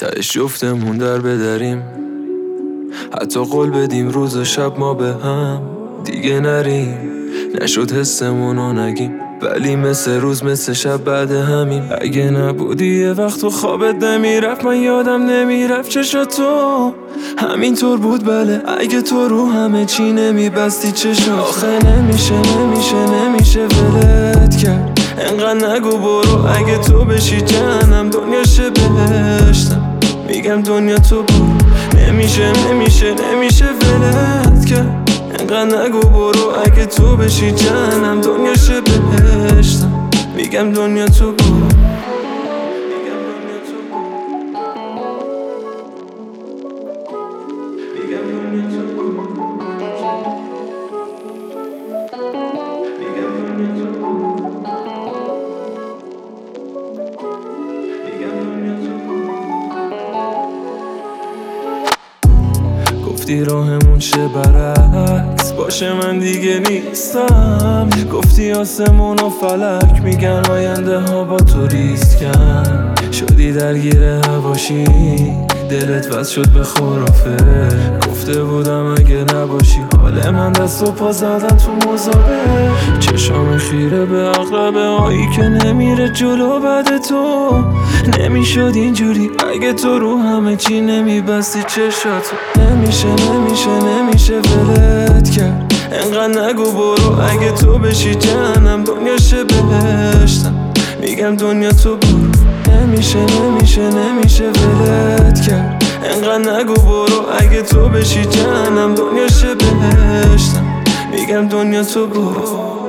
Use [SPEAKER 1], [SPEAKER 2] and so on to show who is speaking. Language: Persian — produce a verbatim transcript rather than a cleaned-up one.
[SPEAKER 1] تهش جفتمون در بدریم، حتی قول بدیم روز و شب ما به هم دیگه نریم. نشد حسمونو نگیم، ولی مثل روز مثل شب بعد همین. اگه نبودی یه وقت تو خوابت نمیرفت، من یادم نمیرفت چشا تو همینطور بود. بله اگه تو رو همه چی نمیبستی چشا، آخه نمیشه نمیشه نمیشه ولت کرد. انقدر نگو برو، اگه تو بشی جهنم دنیا شه بهشتم. میگم دنیا تو برو، نمیشه نمیشه نمیشه ولت کرد. انقدر نگو برو، اگه تو بشی جهنم دنیا شه بهشتم. میگم دنیا تو برو. گفتی راهمون شه برعکس باشه، من دیگه نیستم. گفتی آسمون و فلک میگن آینده ها با تو ریسکن. شدی درگیر هواشی، دلت وز شد به خرافه. گفته بودم اگه نباشی حال من دست و پا زدن تو مزابه. چشام خیره به عقربه هایی که نمیره جلو بعد تو. نمیشد اینجوری اگه تو رو همه چی نمیبستی چشاتو. نمیشه نمیشه نمیشه ولت کرد. انقدر نگو برو، اگه تو بشی جهنم دنیا شه بهشتم. میگم دنیا تو برو، نمیشه نمیشه نمیشه ولت کرد. انقدر نگو برو، اگه تو بشی جهنم دنیا شه بهشتم. میگم دنیا تو برو.